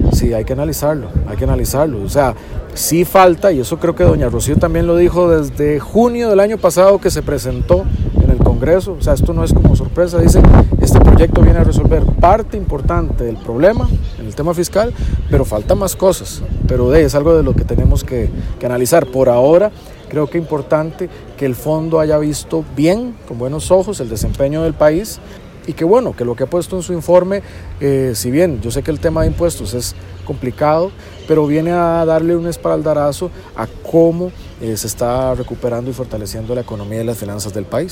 Sí, hay que analizarlo. O sea, sí falta, y eso creo que doña Rocío también lo dijo desde junio del año pasado que se presentó en el Congreso. O sea, esto no es como sorpresa, dice, este proyecto viene a resolver parte importante del problema en el tema fiscal, pero faltan más cosas. Pero es algo de lo que tenemos que analizar. Por ahora, creo que es importante que el fondo haya visto bien, con buenos ojos, el desempeño del país. Y que bueno, que lo que ha puesto en su informe, si bien yo sé que el tema de impuestos es complicado, pero viene a darle un espaldarazo a cómo se está recuperando y fortaleciendo la economía y las finanzas del país.